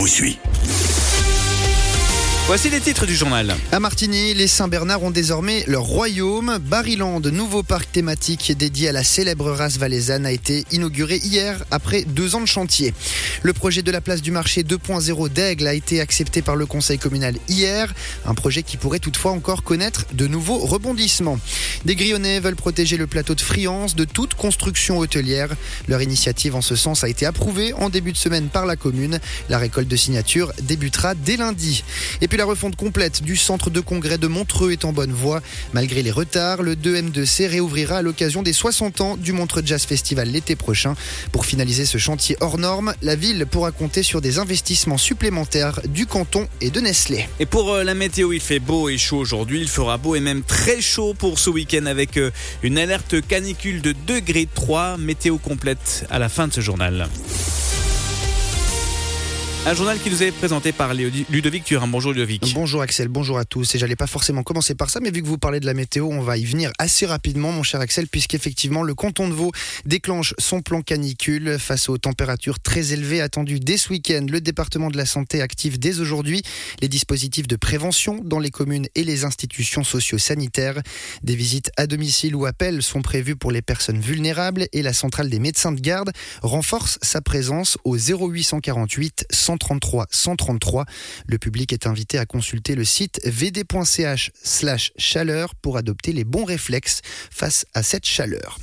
vous suit. Voici les titres du journal. À Martigny, les Saint-Bernard ont désormais leur royaume. Barryland, nouveau parc thématique dédié à la célèbre race valaisanne, a été inauguré hier après 2 ans de chantier. Le projet de la place du marché 2.0 d'Aigle a été accepté par le conseil communal hier. Un projet qui pourrait toutefois encore connaître de nouveaux rebondissements. Des Grionnais veulent protéger le plateau de Friance de toute construction hôtelière. Leur initiative en ce sens a été approuvée en début de semaine par la commune. La récolte de signatures débutera dès lundi. Et puis la refonte complète du centre de congrès de Montreux est en bonne voie. Malgré les retards, le 2M2C réouvrira à l'occasion des 60 ans du Montreux Jazz Festival l'été prochain. Pour finaliser ce chantier hors norme, la ville pourra compter sur des investissements supplémentaires du canton et de Nestlé. Et pour la météo, il fait beau et chaud aujourd'hui. Il fera beau et même très chaud pour ce week-end avec une alerte canicule de 2,3 degrés. Météo complète à la fin de ce journal. Un journal qui nous est présenté par Ludovic Turin. Bonjour Ludovic. Bonjour Axel, bonjour à tous. Et j'allais pas forcément commencer par ça, mais vu que vous parlez de la météo, on va y venir assez rapidement, mon cher Axel, puisqu'effectivement, le canton de Vaud déclenche son plan canicule face aux températures très élevées attendues dès ce week-end. Le département de la santé active dès aujourd'hui les dispositifs de prévention dans les communes et les institutions socio-sanitaires. Des visites à domicile ou appels sont prévues pour les personnes vulnérables et la centrale des médecins de garde renforce sa présence au 0848 133 133. Le public est invité à consulter le site vd.ch/chaleur pour adopter les bons réflexes face à cette chaleur.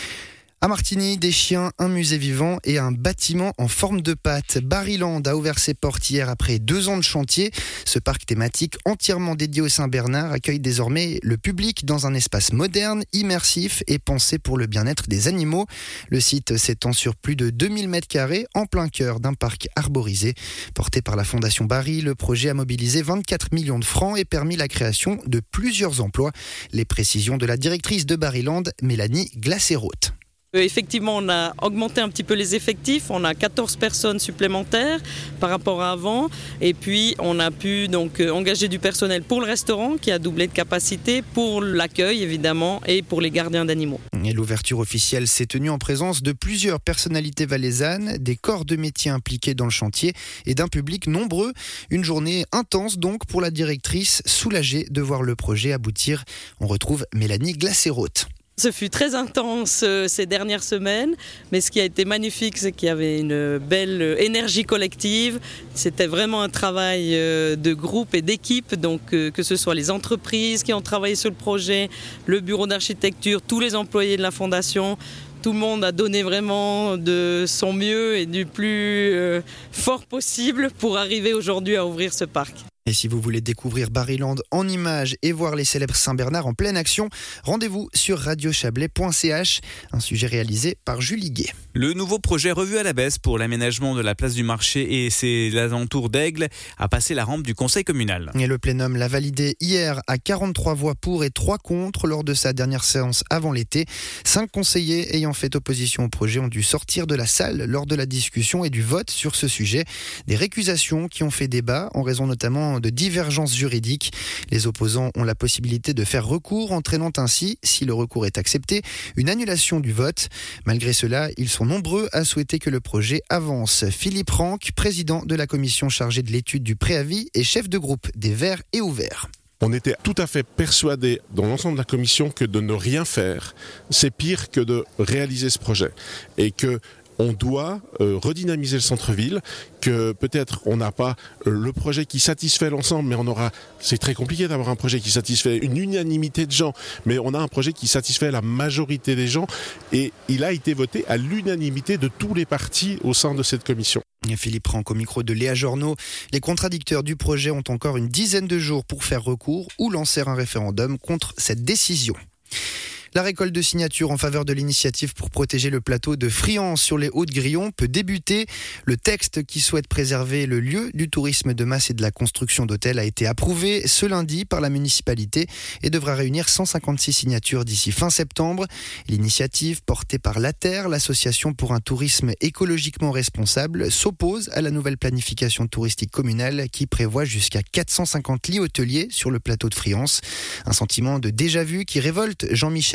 À Martigny, des chiens, un musée vivant et un bâtiment en forme de patte. Barryland a ouvert ses portes hier après 2 ans de chantier. Ce parc thématique entièrement dédié au Saint-Bernard accueille désormais le public dans un espace moderne, immersif et pensé pour le bien-être des animaux. Le site s'étend sur plus de 2000 m² en plein cœur d'un parc arborisé. Porté par la Fondation Barry, le projet a mobilisé 24 millions de francs et permis la création de plusieurs emplois. Les précisions de la directrice de Barryland, Mélanie Glacérote. Effectivement, on a augmenté un petit peu les effectifs. On a 14 personnes supplémentaires par rapport à avant. Et puis, on a pu donc engager du personnel pour le restaurant qui a doublé de capacité, pour l'accueil évidemment et pour les gardiens d'animaux. Et l'ouverture officielle s'est tenue en présence de plusieurs personnalités valaisannes, des corps de métier impliqués dans le chantier et d'un public nombreux. Une journée intense donc pour la directrice, soulagée de voir le projet aboutir. On retrouve Mélanie Glacérote. Ce fut très intense ces dernières semaines, mais ce qui a été magnifique, c'est qu'il y avait une belle énergie collective. C'était vraiment un travail de groupe et d'équipe, donc que ce soit les entreprises qui ont travaillé sur le projet, le bureau d'architecture, tous les employés de la fondation. Tout le monde a donné vraiment de son mieux et du plus fort possible pour arriver aujourd'hui à ouvrir ce parc. Et si vous voulez découvrir Barryland en images et voir les célèbres Saint-Bernard en pleine action, rendez-vous sur radiochablais.ch, un sujet réalisé par Julie Gué. Le nouveau projet revu à la baisse pour l'aménagement de la place du marché et ses alentours d'Aigle a passé la rampe du conseil communal. Et le plénum l'a validé hier à 43 voix pour et 3 contre lors de sa dernière séance avant l'été. 5 conseillers ayant fait opposition au projet ont dû sortir de la salle lors de la discussion et du vote sur ce sujet. Des récusations qui ont fait débat en raison notamment de divergences juridiques. Les opposants ont la possibilité de faire recours, entraînant ainsi, si le recours est accepté, une annulation du vote. Malgré cela, ils sont nombreux à souhaiter que le projet avance. Philippe Ranck, président de la commission chargée de l'étude du préavis et chef de groupe des Verts et Ouverts. On était tout à fait persuadés dans l'ensemble de la commission que de ne rien faire, c'est pire que de réaliser ce projet. Et que on doit redynamiser le centre-ville, que peut-être on n'a pas le projet qui satisfait l'ensemble, mais c'est très compliqué d'avoir un projet qui satisfait une unanimité de gens, mais on a un projet qui satisfait la majorité des gens et il a été voté à l'unanimité de tous les partis au sein de cette commission. Philippe Ranck au micro de Léa Journeau. Les contradicteurs du projet ont encore une dizaine de jours pour faire recours ou lancer un référendum contre cette décision. La récolte de signatures en faveur de l'initiative pour protéger le plateau de Friance sur les Hauts-de-Grillon peut débuter. Le texte qui souhaite préserver le lieu du tourisme de masse et de la construction d'hôtels a été approuvé ce lundi par la municipalité et devra réunir 156 signatures d'ici fin septembre. L'initiative, portée par l'ATER, l'association pour un tourisme écologiquement responsable, s'oppose à la nouvelle planification touristique communale qui prévoit jusqu'à 450 lits hôteliers sur le plateau de Friance. Un sentiment de déjà-vu qui révolte Jean-Michel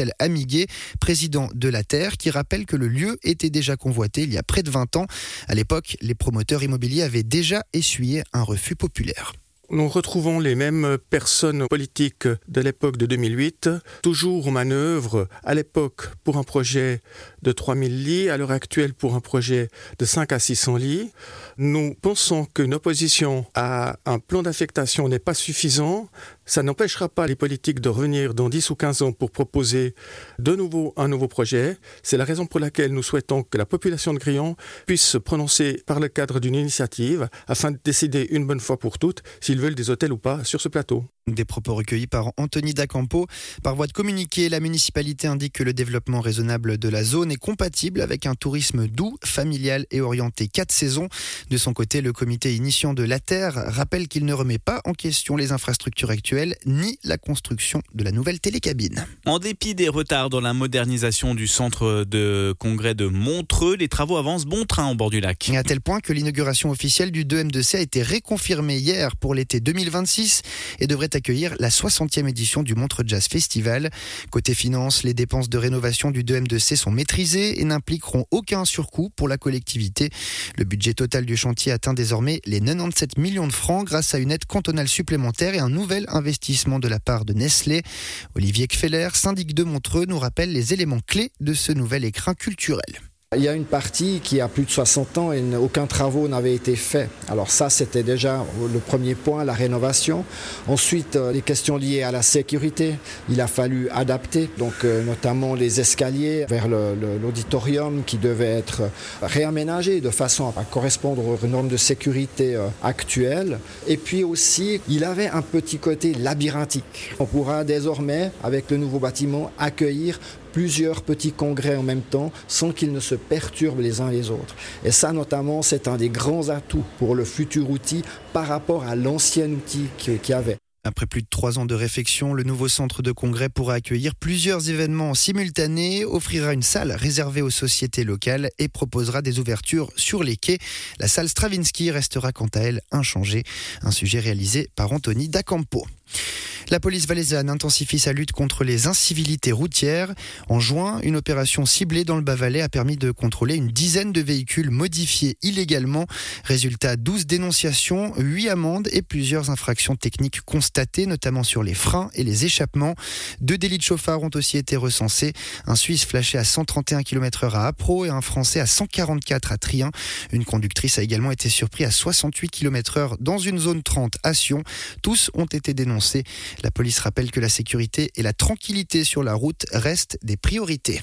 Michel Amiguet, président de la Terre, qui rappelle que le lieu était déjà convoité il y a près de 20 ans. À l'époque, les promoteurs immobiliers avaient déjà essuyé un refus populaire. Nous retrouvons les mêmes personnes politiques de l'époque de 2008, toujours aux manœuvres, à l'époque pour un projet de 3000 lits, à l'heure actuelle pour un projet de 5 à 600 lits. Nous pensons qu'une opposition à un plan d'affectation n'est pas suffisant. Ça n'empêchera pas les politiques de revenir dans 10 ou 15 ans pour proposer de nouveau un nouveau projet. C'est la raison pour laquelle nous souhaitons que la population de Grillon puisse se prononcer par le cadre d'une initiative afin de décider une bonne fois pour toutes s'ils veulent des hôtels ou pas sur ce plateau. Des propos recueillis par Anthony Dacampo. Par voie de communiqué, la municipalité indique que le développement raisonnable de la zone est compatible avec un tourisme doux, familial et orienté 4 saisons. De son côté, le comité initiant de la Terre rappelle qu'il ne remet pas en question les infrastructures actuelles ni la construction de la nouvelle télécabine. En dépit des retards dans la modernisation du centre de congrès de Montreux, les travaux avancent bon train au bord du lac. Et à tel point que l'inauguration officielle du 2M2C a été réconfirmée hier pour l'été 2026 et devrait accueillir la 60e édition du Montreux Jazz Festival. Côté finances, les dépenses de rénovation du 2M2C sont maîtrisées et n'impliqueront aucun surcoût pour la collectivité. Le budget total du chantier atteint désormais les 97 millions de francs grâce à une aide cantonale supplémentaire et un nouvel investissement de la part de Nestlé. Olivier Kfeller, syndic de Montreux, nous rappelle les éléments clés de ce nouvel écrin culturel. Il y a une partie qui a plus de 60 ans et aucun travaux n'avait été fait. Alors ça, c'était déjà le premier point, la rénovation. Ensuite, les questions liées à la sécurité. Il a fallu adapter, donc notamment les escaliers vers l'auditorium qui devait être réaménagé de façon à correspondre aux normes de sécurité actuelles. Et puis aussi, il avait un petit côté labyrinthique. On pourra désormais, avec le nouveau bâtiment, accueillir plusieurs petits congrès en même temps sans qu'ils ne se perturbent les uns les autres. Et ça, notamment, c'est un des grands atouts pour le futur outil par rapport à l'ancien outil qu'il y avait. Après plus de 3 ans de réflexion, le nouveau centre de congrès pourra accueillir plusieurs événements simultanés, offrira une salle réservée aux sociétés locales et proposera des ouvertures sur les quais. La salle Stravinsky restera quant à elle inchangée. Un sujet réalisé par Anthony Dacampo. La police valaisanne intensifie sa lutte contre les incivilités routières. En juin, une opération ciblée dans le Bas-Valais a permis de contrôler une dizaine de véhicules modifiés illégalement. Résultat, 12 dénonciations, 8 amendes et plusieurs infractions techniques constatées, notamment sur les freins et les échappements. 2 délits de chauffard ont aussi été recensés. Un Suisse flashé à 131 km/h à Appro et un Français à 144 à Trien. Une conductrice a également été surprise à 68 km/h dans une zone 30 à Sion. Tous ont été dénoncés. La police rappelle que la sécurité et la tranquillité sur la route restent des priorités.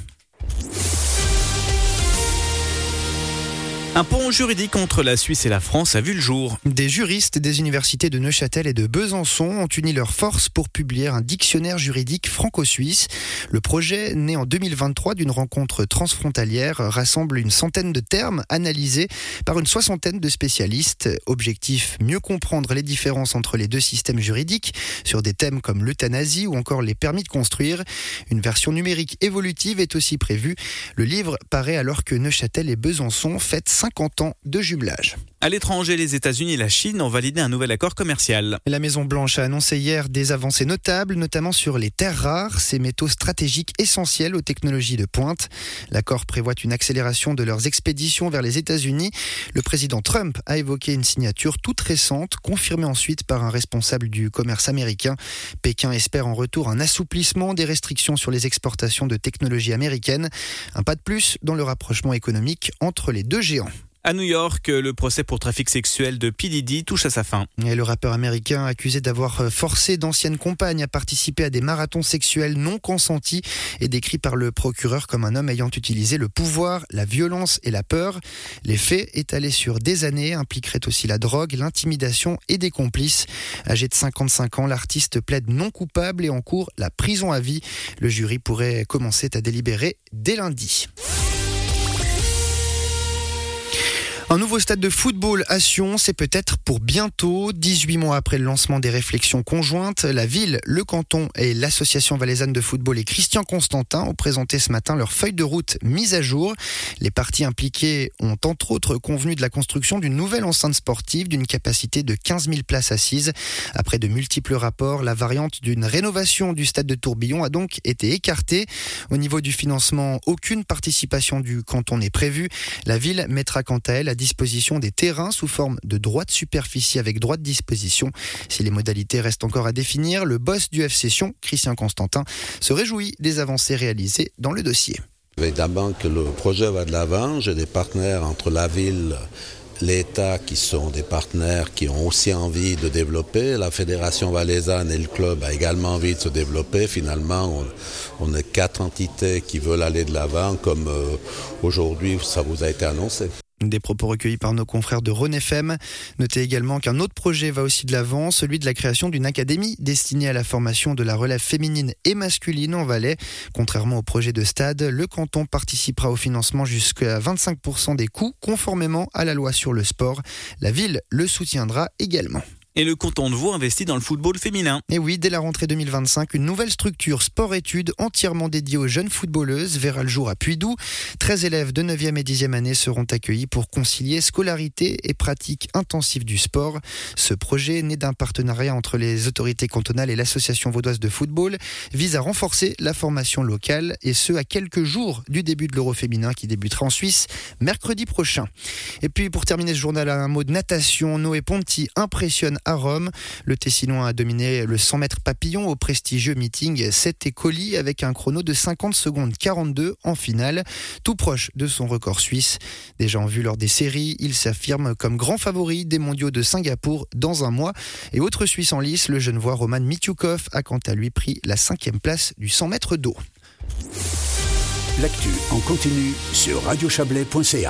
Un pont juridique entre la Suisse et la France a vu le jour. Des juristes des universités de Neuchâtel et de Besançon ont uni leurs forces pour publier un dictionnaire juridique franco-suisse. Le projet, né en 2023 d'une rencontre transfrontalière, rassemble une centaine de termes analysés par une soixantaine de spécialistes. Objectif, mieux comprendre les différences entre les deux systèmes juridiques sur des thèmes comme l'euthanasie ou encore les permis de construire. Une version numérique évolutive est aussi prévue. Le livre paraît alors que Neuchâtel et Besançon fêtent 50 ans de jumelage. À l'étranger, les États-Unis et la Chine ont validé un nouvel accord commercial. La Maison-Blanche a annoncé hier des avancées notables, notamment sur les terres rares, ces métaux stratégiques essentiels aux technologies de pointe. L'accord prévoit une accélération de leurs expéditions vers les États-Unis. Le président Trump a évoqué une signature toute récente, confirmée ensuite par un responsable du commerce américain. Pékin espère en retour un assouplissement des restrictions sur les exportations de technologies américaines. Un pas de plus dans le rapprochement économique entre les deux géants. À New York, le procès pour trafic sexuel de P. Diddy touche à sa fin. Et le rappeur américain accusé d'avoir forcé d'anciennes compagnes à participer à des marathons sexuels non consentis est décrit par le procureur comme un homme ayant utilisé le pouvoir, la violence et la peur. Les faits étalés sur des années impliqueraient aussi la drogue, l'intimidation et des complices. Âgé de 55 ans, l'artiste plaide non coupable et encourt la prison à vie. Le jury pourrait commencer à délibérer dès lundi. Un nouveau stade de football à Sion, c'est peut-être pour bientôt. 18 mois après le lancement des réflexions conjointes, la ville, le canton et l'association valaisanne de football et Christian Constantin ont présenté ce matin leur feuille de route mise à jour. Les parties impliquées ont entre autres convenu de la construction d'une nouvelle enceinte sportive d'une capacité de 15 000 places assises. Après de multiples rapports, la variante d'une rénovation du stade de Tourbillon a donc été écartée. Au niveau du financement, aucune participation du canton n'est prévue. La ville mettra quant à elle à disposition des terrains sous forme de droits de superficie avec droit de disposition. Si les modalités restent encore à définir, le boss du FC Sion, Christian Constantin, se réjouit des avancées réalisées dans le dossier. Évidemment que le projet va de l'avant. J'ai des partenaires entre la ville, l'État qui sont des partenaires qui ont aussi envie de développer. La Fédération valaisanne et le club a également envie de se développer. Finalement, on a 4 entités qui veulent aller de l'avant comme aujourd'hui ça vous a été annoncé. Des propos recueillis par nos confrères de Rhône FM. Notez également qu'un autre projet va aussi de l'avant, celui de la création d'une académie destinée à la formation de la relève féminine et masculine en Valais. Contrairement au projet de stade, le canton participera au financement jusqu'à 25% des coûts, conformément à la loi sur le sport. La ville le soutiendra également. Et le canton de Vaud investit dans le football féminin. Et oui, dès la rentrée 2025, une nouvelle structure sport-études entièrement dédiée aux jeunes footballeuses verra le jour à Puydoux. 13 élèves de 9e et 10e année seront accueillis pour concilier scolarité et pratique intensive du sport. Ce projet, né d'un partenariat entre les autorités cantonales et l'association vaudoise de football, vise à renforcer la formation locale et ce à quelques jours du début de l'Euro féminin qui débutera en Suisse mercredi prochain. Et puis pour terminer ce journal, un mot de natation. Noé Ponti impressionne à Rome. Le Tessinois a dominé le 100 mètres papillon au prestigieux meeting 7 et colis avec un chrono de 50 secondes 42 en finale, tout proche de son record suisse. Déjà en vue lors des séries, il s'affirme comme grand favori des mondiaux de Singapour dans un mois. Et autre Suisse en lice, le Genevois Roman Mityukov a quant à lui pris la 5e place du 100 mètres d'eau. L'actu en continu sur radiochablais.ca.